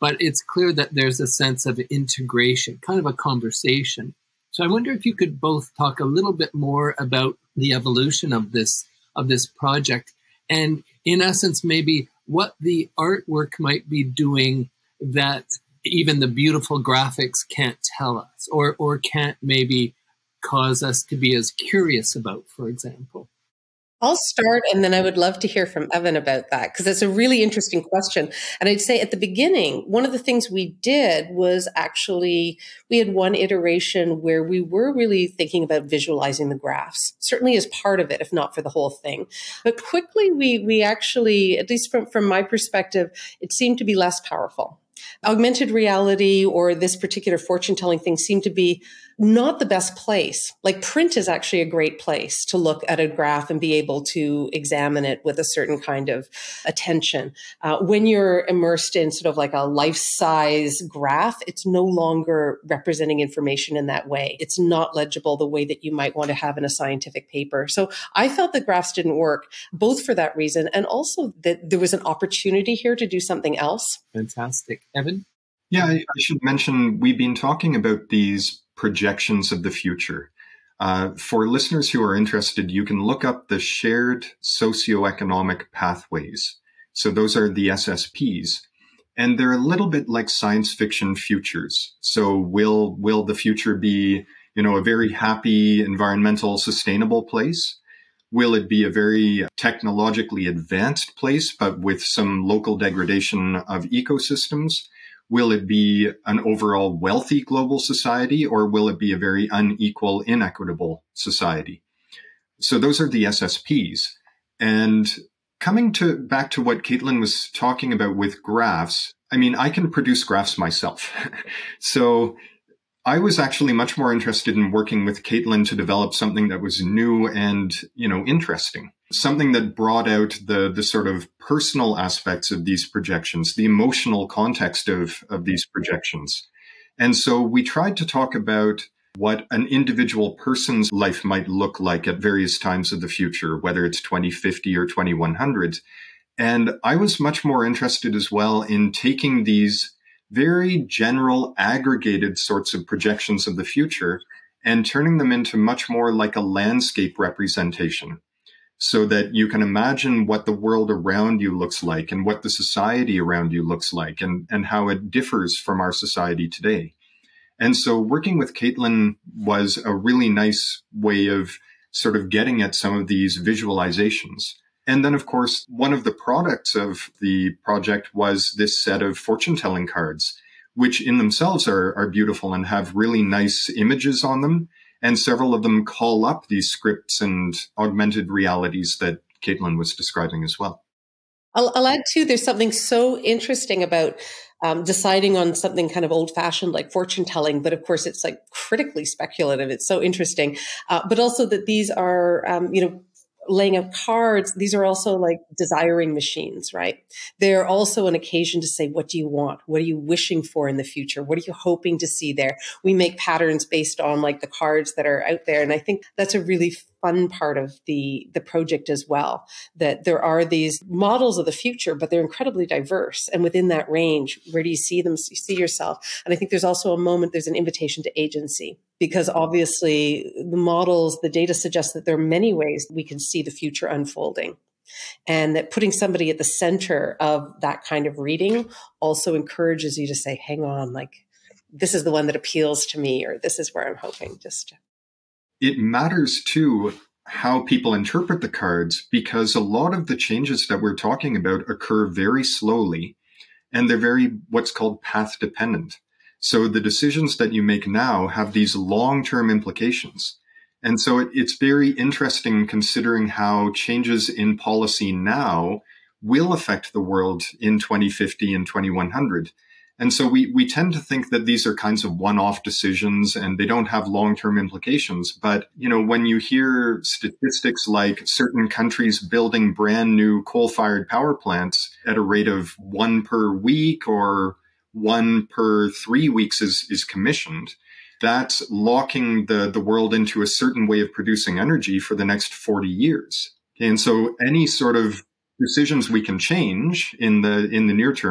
but it's clear that there's a sense of integration, kind of a conversation. So I wonder if you could both talk a little bit more about the evolution of this of this project, and in essence, maybe what the artwork might be doing that even the beautiful graphics can't tell us, or or can't maybe cause us to be as curious about, for example. I'll start, and then I would love to hear from Evan about that, because it's a really interesting question. And I'd say at the beginning, one of the things we did was actually, we had one iteration where we were really thinking about visualizing the graphs, certainly as part of it, if not for the whole thing. But quickly, we we actually, at least from, from my perspective, it seemed to be less powerful. Augmented reality or this particular fortune telling thing seemed to be not the best place. Like print is actually a great place to look at a graph and be able to examine it with a certain kind of attention. Uh, when you're immersed in sort of like a life-size graph, it's no longer representing information in that way. It's not legible the way that you might want to have in a scientific paper. So I felt the graphs didn't work, both for that reason and also that there was an opportunity here to do something else. Fantastic. Evan? Yeah, I, I should mention we've been talking about these projections of the future. Uh, for listeners who are interested, you can look up the shared socioeconomic pathways. So those are the S S Ps. And they're a little bit like science fiction futures. So will will the future be, you know, a very happy, environmental, sustainable place? Will it be a very technologically advanced place, but with some local degradation of ecosystems? Will it be an overall wealthy global society, or will it be a very unequal, inequitable society? So those are the S S Ps. And coming to back to what Caitlin was talking about with graphs, I mean, I can produce graphs myself. So I was actually much more interested in working with Caitlin to develop something that was new and, you know, interesting. Something that brought out the the sort of personal aspects of these projections, the emotional context of, of these projections. And so we tried to talk about what an individual person's life might look like at various times of the future, whether it's twenty fifty or twenty-one hundred. And I was much more interested as well in taking these very general, aggregated sorts of projections of the future and turning them into much more like a landscape representation, so that you can imagine what the world around you looks like and what the society around you looks like and, and how it differs from our society today. And so working with Caitlin was a really nice way of sort of getting at some of these visualizations. And then, of course, one of the products of the project was this set of fortune-telling cards, which in themselves are, are beautiful and have really nice images on them. And several of them call up these scripts and augmented realities that Caitlin was describing as well. I'll, I'll add too, there's something so interesting about um, deciding on something kind of old-fashioned like fortune telling, but of course it's like critically speculative. It's so interesting. Uh, but also that these are, um, you know, laying out cards, these are also like desiring machines, right? They're also an occasion to say, what do you want? What are you wishing for in the future? What are you hoping to see there? We make patterns based on like the cards that are out there. And I think that's a really fun part of the, the project as well, that there are these models of the future, but they're incredibly diverse. And within that range, where do you see them? You see yourself. And I think there's also a moment, there's an invitation to agency, because obviously the models, the data suggests that there are many ways we can see the future unfolding. And that putting somebody at the center of that kind of reading also encourages you to say, hang on, like, this is the one that appeals to me, or this is where I'm hoping just to. It matters too how people interpret the cards, because a lot of the changes that we're talking about occur very slowly, and they're very what's called path dependent. So the decisions that you make now have these long-term implications. And so it, it's very interesting considering how changes in policy now will affect the world in twenty fifty and twenty-one hundred. And so we, we tend to think that these are kinds of one-off decisions and they don't have long-term implications. But, you know, when you hear statistics like certain countries building brand new coal-fired power plants at a rate of one per week or one per three weeks is, is commissioned, that's locking the, the world into a certain way of producing energy for the next forty years. And so any sort of decisions we can change in the in the near term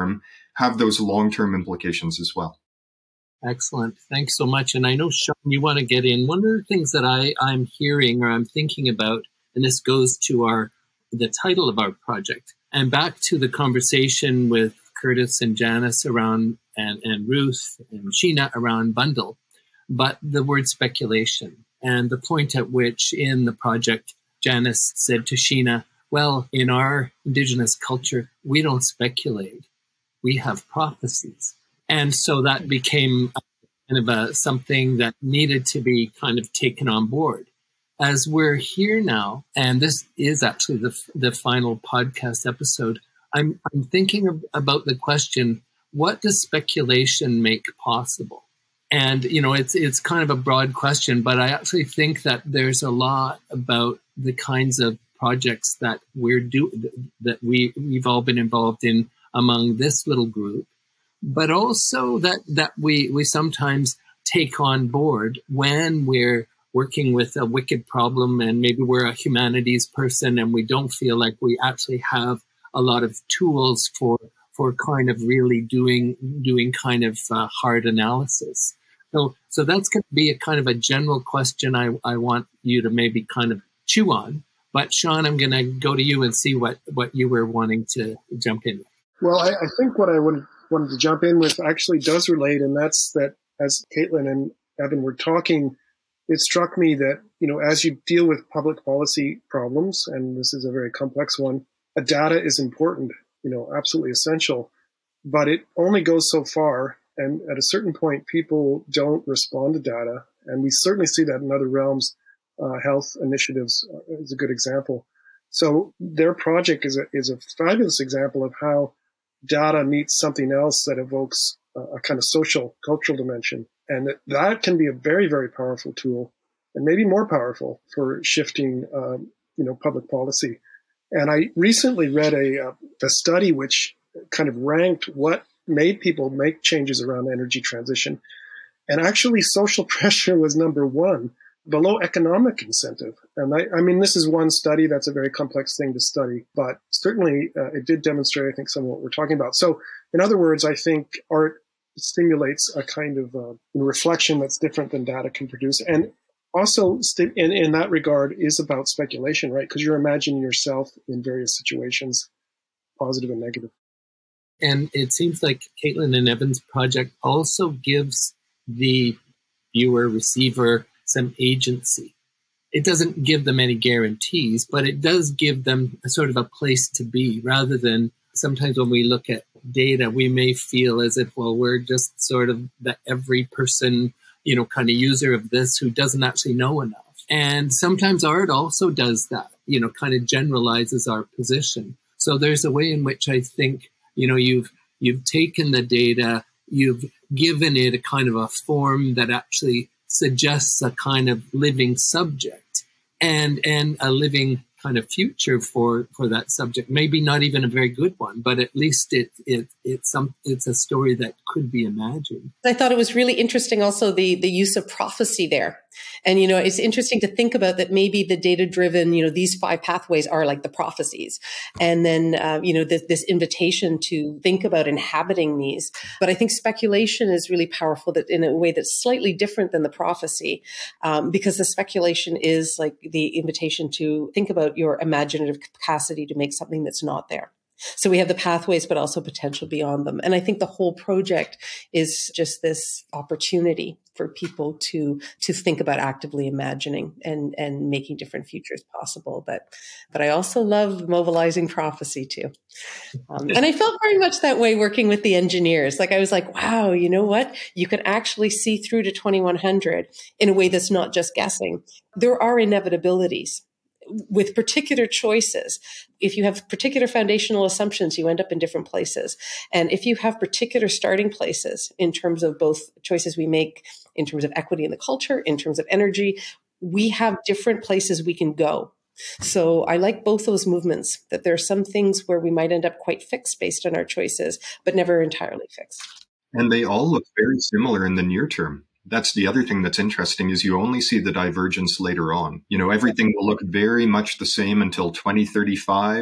have those long-term implications as well. Excellent. Thanks so much. And I know, Sean, you want to get in. One of the things that I, I'm hearing or I'm thinking about, and this goes to our the title of our project, and back to the conversation with Curtis and Janice around, and, and Ruth and Sheena around bundle, but the word speculation and the point at which in the project, Janice said to Sheena, well, in our Indigenous culture, we don't speculate. We have prophecies. And so that became kind of a, something that needed to be kind of taken on board. As we're here now, and this is actually the the final podcast episode, I'm I'm thinking of, about the question, what does speculation make possible? And, you know, it's it's kind of a broad question, but I actually think that there's a lot about the kinds of projects that we're do that we we've all been involved in among this little group, but also that that we we sometimes take on board when we're working with a wicked problem, and maybe we're a humanities person and we don't feel like we actually have a lot of tools for for kind of really doing doing kind of uh, hard analysis. So so that's going to be a kind of a general question I, I want you to maybe kind of chew on. But Sean, I'm going to go to you and see what, what you were wanting to jump in with. Well, I, I think what I would, wanted to jump in with actually does relate, and that's that as Caitlin and Evan were talking, it struck me that, you know, as you deal with public policy problems, and this is a very complex one, a data is important, you know, absolutely essential, but it only goes so far. And at a certain point, people don't respond to data. And we certainly see that in other realms. Uh, health initiatives is a good example. So their project is a, is a fabulous example of how data meets something else that evokes a, a kind of social, cultural dimension. And that, that can be a very, very powerful tool, and maybe more powerful for shifting, um, you know, public policy. And I recently read a, a study which kind of ranked what made people make changes around energy transition. And actually social pressure was number one, below economic incentive. And I, I mean, this is one study. That's a very complex thing to study, but certainly uh, it did demonstrate, I think, some of what we're talking about. So in other words, I think art stimulates a kind of uh, reflection that's different than data can produce. And also st- in, in that regard is about speculation, right? Because you're imagining yourself in various situations, positive and negative. And it seems like Caitlin and Evan's project also gives the viewer, receiver, some agency. It doesn't give them any guarantees, but it does give them a sort of a place to be, rather than sometimes when we look at data, we may feel as if, well, we're just sort of the every person, you know, kind of user of this who doesn't actually know enough. And sometimes art also does that, you know, kind of generalizes our position. So there's a way in which I think, you know, you've you've taken the data, you've given it a kind of a form that actually suggests a kind of living subject and and a living kind of future for, for that subject. Maybe not even a very good one, but at least it it it's some it's a story that could be imagined. I thought it was really interesting also the the use of prophecy there. And, you know, it's interesting to think about that maybe the data-driven, you know, these five pathways are like the prophecies. And then, uh, you know, this, this invitation to think about inhabiting these. But I think speculation is really powerful that in a way that's slightly different than the prophecy, um, because the speculation is like the invitation to think about your imaginative capacity to make something that's not there. So we have the pathways, but also potential beyond them. And I think the whole project is just this opportunity for people to to think about actively imagining and, and making different futures possible. But but I also love mobilizing prophecy too. Um, and I felt very much that way working with the engineers. Like I was like, wow, you know what? You can actually see through to twenty-one hundred in a way that's not just guessing. There are inevitabilities with particular choices. If you have particular foundational assumptions, you end up in different places. And if you have particular starting places in terms of both choices we make in terms of equity in the culture, in terms of energy, we have different places we can go. So I like both those movements, that there are some things where we might end up quite fixed based on our choices, but never entirely fixed. And they all look very similar in the near term. That's the other thing that's interesting is you only see the divergence later on. You know, everything will look very much the same until twenty thirty-five.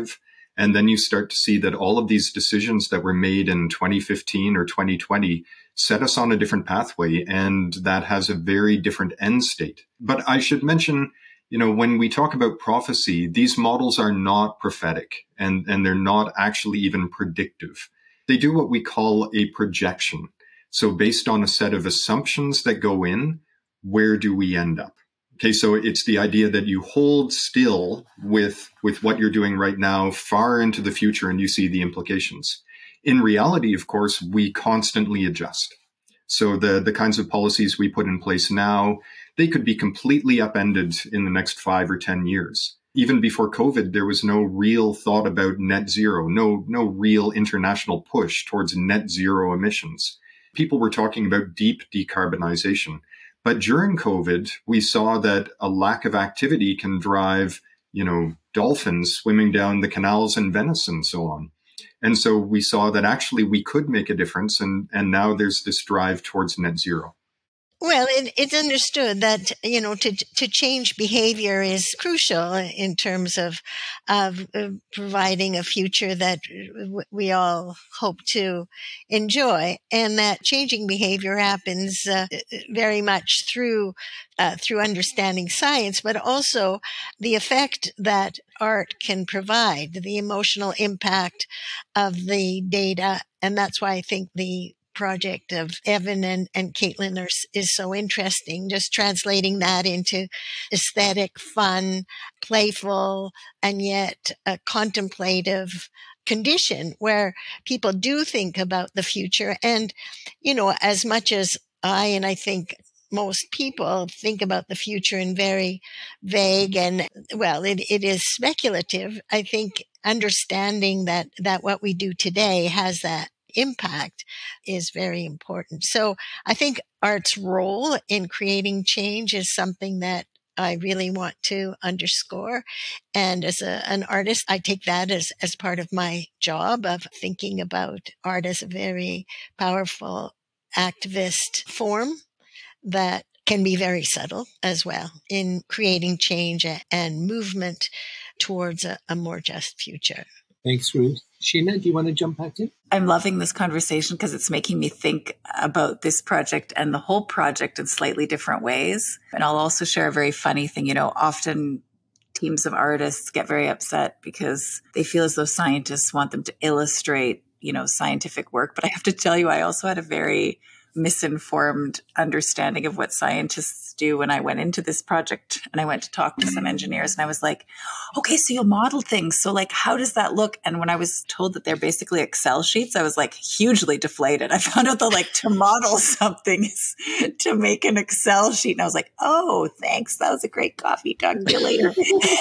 And then you start to see that all of these decisions that were made in twenty fifteen or twenty twenty set us on a different pathway, and that has a very different end state. But I should mention, you know, when we talk about prophecy, these models are not prophetic, and, and they're not actually even predictive. They do what we call a projection. So based on a set of assumptions that go in, where do we end up? Okay, so it's the idea that you hold still with, with what you're doing right now far into the future, and you see the implications. In reality, of course, we constantly adjust. So the, the kinds of policies we put in place now, they could be completely upended in the next five or ten years. Even before COVID, there was no real thought about net zero, no, no real international push towards net zero emissions. People were talking about deep decarbonization. But during COVID, we saw that a lack of activity can drive, you know, dolphins swimming down the canals in Venice and so on. And so we saw that actually we could make a difference. And, and now there's this drive towards net zero. Well, it, it's understood that, you know, to to change behavior is crucial in terms of of uh, providing a future that w- we all hope to enjoy, and that changing behavior happens uh, very much through uh, through understanding science, but also the effect that art can provide, the emotional impact of the data, and that's why I think the project of Evan and, and Caitlin are, is so interesting, just translating that into aesthetic, fun, playful, and yet a contemplative condition where people do think about the future. And, you know, as much as I, and I think most people think about the future in very vague and, well, it, it is speculative. I think understanding that, that what we do today has that impact is very important. So I think art's role in creating change is something that I really want to underscore. And as a, an artist, I take that as, as part of my job of thinking about art as a very powerful activist form that can be very subtle as well in creating change and movement towards a, a more just future. Thanks, Ruth. Sheena, do you want to jump back in? I'm loving this conversation because it's making me think about this project and the whole project in slightly different ways. And I'll also share a very funny thing. You know, often teams of artists get very upset because they feel as though scientists want them to illustrate, you know, scientific work. But I have to tell you, I also had a very misinformed understanding of what scientists do when I went into this project, and I went to talk to some engineers, and I was like, okay, so you'll model things. So like, how does that look? And when I was told that they're basically Excel sheets, I was like hugely deflated. I found out that like to model something is to make an Excel sheet. And I was like, oh, thanks. That was a great coffee. Talk to you later.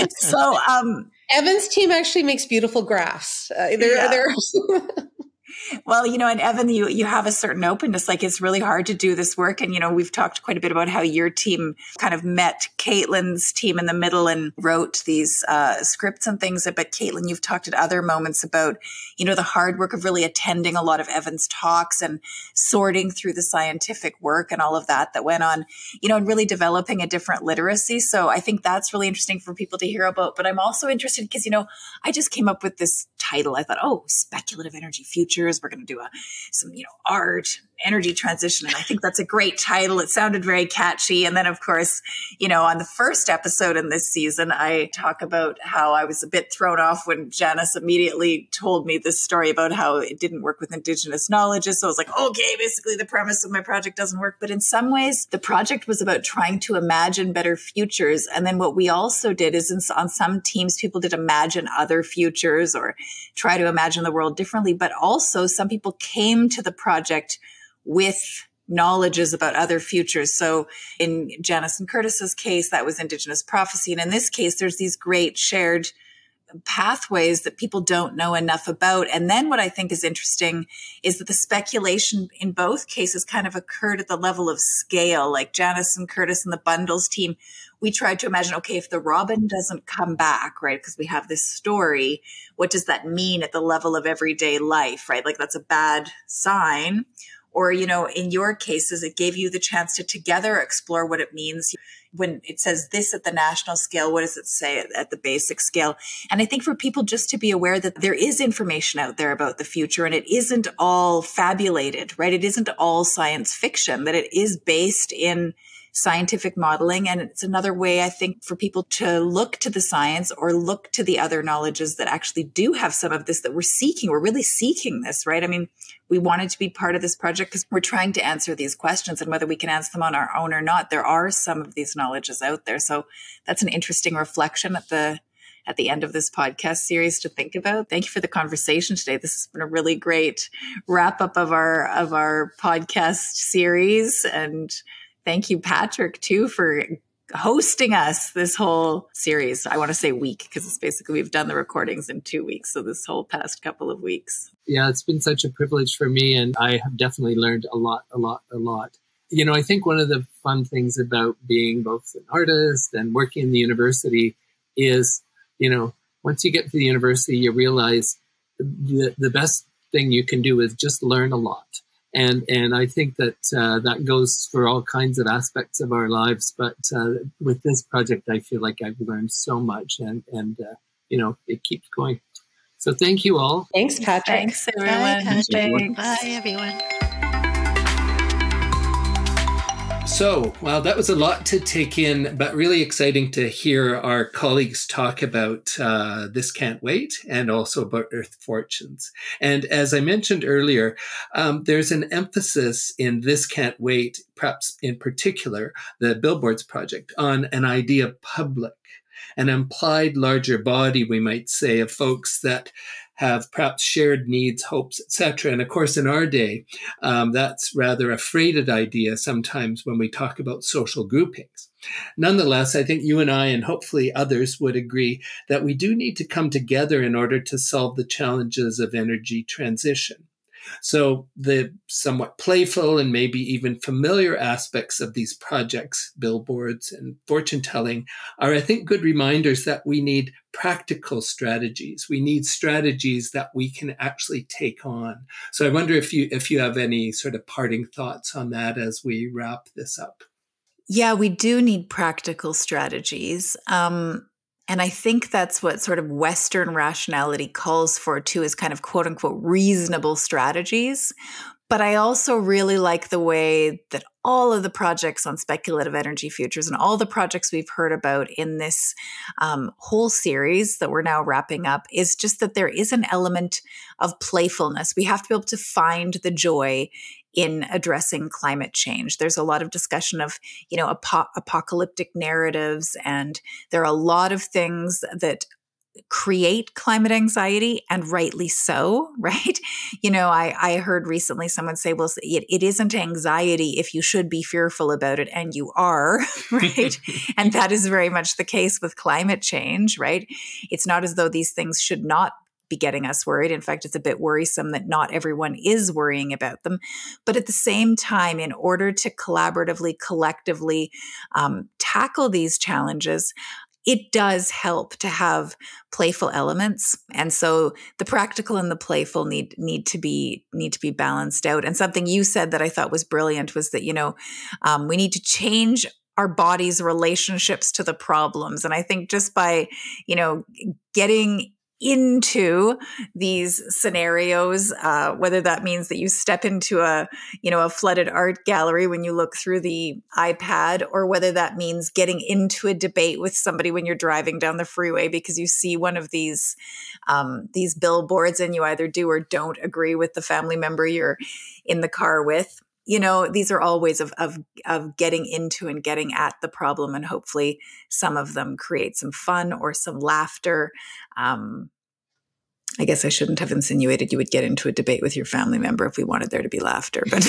So, um, Evan's team actually makes beautiful graphs. Uh, they're, yeah. they're Well, you know, and Evan, you, you have a certain openness. Like it's really hard to do this work. And, you know, we've talked quite a bit about how your team kind of met Caitlin's team in the middle and wrote these uh, scripts and things. But Caitlin, you've talked at other moments about, you know, the hard work of really attending a lot of Evan's talks and sorting through the scientific work and all of that that went on, you know, and really developing a different literacy. So I think that's really interesting for people to hear about. But I'm also interested because, you know, I just came up with this title. I thought, oh, speculative energy futures. We're going to do a, some, you know, art, energy transition. And I think that's a great title. It sounded very catchy. And then, of course, you know, on the first episode in this season, I talk about how I was a bit thrown off when Janice immediately told me this story about how it didn't work with Indigenous knowledges. So I was like, okay, basically the premise of my project doesn't work. But in some ways, the project was about trying to imagine better futures. And then what we also did is in, on some teams, people did imagine other futures or try to imagine the world differently. But also some people came to the project with knowledges about other futures. So in Janice and Curtis's case, that was Indigenous prophecy. And in this case, there's these great shared pathways that people don't know enough about. And then what I think is interesting is that the speculation in both cases kind of occurred at the level of scale. Like Janice and Curtis and the Bundles team, we tried to imagine, okay, if the robin doesn't come back, right, because we have this story, what does that mean at the level of everyday life, right? Like that's a bad sign. Or, you know, in your cases, it gave you the chance to together explore what it means. when it says this at the national scale, what does it say at, at the basic scale? And I think for people just to be aware that there is information out there about the future, and it isn't all fabulated, right? It isn't all science fiction, that it is based in scientific modeling. And it's another way, I think, for people to look to the science or look to the other knowledges that actually do have some of this that we're seeking. We're really seeking this, right? I mean, we wanted to be part of this project because we're trying to answer these questions, and whether we can answer them on our own or not, there are some of these knowledges out there. So that's an interesting reflection at the at the end of this podcast series to think about. Thank you for the conversation today. This has been a really great wrap up of our of our podcast series. And thank you, Patrick, too, for hosting us this whole series. I want to say week because it's basically we've done the recordings in two weeks. So this whole past couple of weeks. Yeah, it's been such a privilege for me, and I have definitely learned a lot, a lot, a lot. You know, I think one of the fun things about being both an artist and working in the university is, you know, once you get to the university, you realize the, the best thing you can do is just learn a lot. And and I think that uh, that goes for all kinds of aspects of our lives. But uh, with this project, I feel like I've learned so much, and, and uh, you know, it keeps going. So thank you all. Thanks, Patrick. Thanks, everyone. Bye, Patrick. Thanks. Bye, everyone. So, well, that was a lot to take in, but really exciting to hear our colleagues talk about uh, This Can't Wait and also about Earth Fortunes. And as I mentioned earlier, um, there's an emphasis in This Can't Wait, perhaps in particular, the Billboards Project, on an idea public, an implied larger body, we might say, of folks that have perhaps shared needs, hopes, et cetera. And of course, in our day, um, that's rather a freighted idea sometimes when we talk about social groupings. Nonetheless, I think you and I, and hopefully others, would agree that we do need to come together in order to solve the challenges of energy transition. So the somewhat playful and maybe even familiar aspects of these projects, billboards and fortune telling, are, I think, good reminders that we need practical strategies. We need strategies that we can actually take on. So I wonder if you if you have any sort of parting thoughts on that as we wrap this up. Yeah, we do need practical strategies. Um, And I think that's what sort of Western rationality calls for too, is kind of quote unquote reasonable strategies. But I also really like the way that all of the projects on speculative energy futures and all the projects we've heard about in this um, whole series that we're now wrapping up is just that there is an element of playfulness. We have to be able to find the joy in addressing climate change. There's a lot of discussion of, you know, ap- apocalyptic narratives, and there are a lot of things that create climate anxiety, and rightly so, right? You know, I, I heard recently someone say, well, it, it isn't anxiety if you should be fearful about it, and you are, right? And that is very much the case with climate change, right? It's not as though these things should not be getting us worried. In fact, it's a bit worrisome that not everyone is worrying about them. But at the same time, in order to collaboratively, collectively um, tackle these challenges, it does help to have playful elements. And so the practical and the playful need need to be need to be balanced out. And something you said that I thought was brilliant was that, you know, um, we need to change our body's relationships to the problems. And I think just by, you know, getting into these scenarios, uh, whether that means that you step into a, you know, a flooded art gallery when you look through the iPad, or whether that means getting into a debate with somebody when you're driving down the freeway because you see one of these, um, these billboards and you either do or don't agree with the family member you're in the car with. You know, these are all ways of, of, of getting into and getting at the problem. And hopefully some of them create some fun or some laughter. Um, I guess I shouldn't have insinuated you would get into a debate with your family member if we wanted there to be laughter, but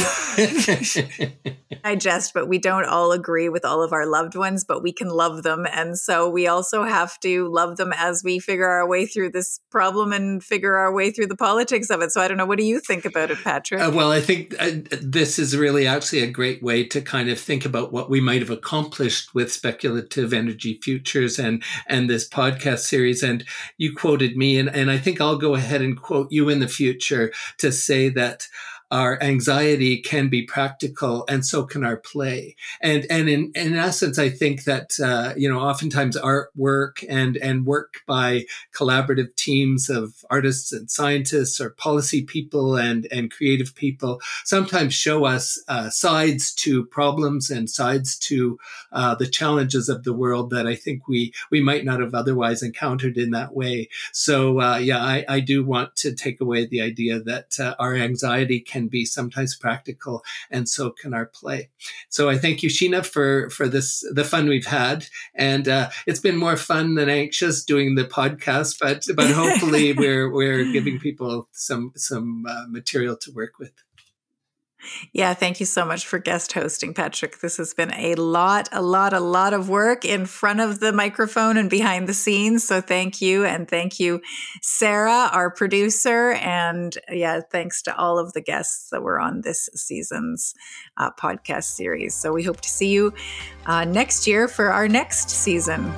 I jest, but we don't all agree with all of our loved ones, but we can love them. And so we also have to love them as we figure our way through this problem and figure our way through the politics of it. So I don't know. What do you think about it, Patrick? Uh, well, I think uh, this is really actually a great way to kind of think about what we might have accomplished with speculative energy futures and, and this podcast series. And you quoted me, and, and I think I'll go ahead and quote you in the future to say that our anxiety can be practical, and so can our play. And and in, in essence, I think that uh, you know, oftentimes artwork and and work by collaborative teams of artists and scientists or policy people and and creative people sometimes show us uh, sides to problems and sides to uh, the challenges of the world that I think we we might not have otherwise encountered in that way. So uh, yeah, I, I do want to take away the idea that uh, our anxiety can be sometimes practical, and so can our play. So I thank you, Sheena, for for this the fun we've had, and uh, it's been more fun than anxious doing the podcast, but but hopefully we're we're giving people some some uh, material to work with. Yeah, thank you so much for guest hosting, Patrick. This has been a lot, a lot, a lot of work in front of the microphone and behind the scenes. So thank you. And thank you, Sarah, our producer. And yeah, thanks to all of the guests that were on this season's uh, podcast series. So we hope to see you uh, next year for our next season.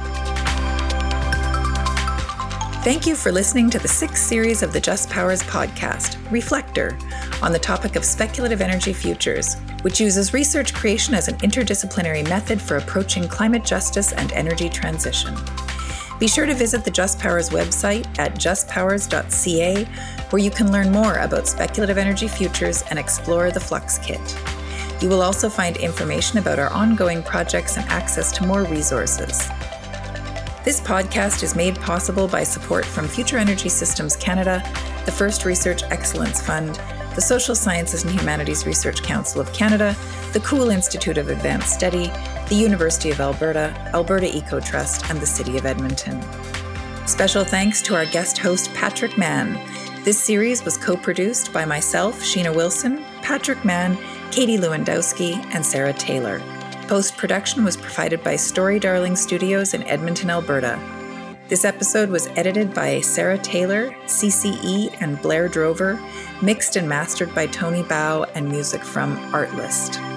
Thank you for listening to the sixth series of the Just Powers podcast, Reflector, on the topic of speculative energy futures, which uses research creation as an interdisciplinary method for approaching climate justice and energy transition. Be sure to visit the Just Powers website at just powers dot c a, where you can learn more about speculative energy futures and explore the Flux Kit. You will also find information about our ongoing projects and access to more resources. This podcast is made possible by support from Future Energy Systems Canada, the First Research Excellence Fund, the Social Sciences and Humanities Research Council of Canada, the Cool Institute of Advanced Study, the University of Alberta, Alberta Eco Trust, and the City of Edmonton. Special thanks to our guest host, Patrick Mann. This series was co-produced by myself, Sheena Wilson, Patrick Mann, Katie Lewandowski, and Sarah Taylor. Post-production was provided by Story Darling Studios in Edmonton, Alberta. This episode was edited by Sarah Taylor, C C E, and Blair Drover, mixed and mastered by Tony Bao, and music from Artlist.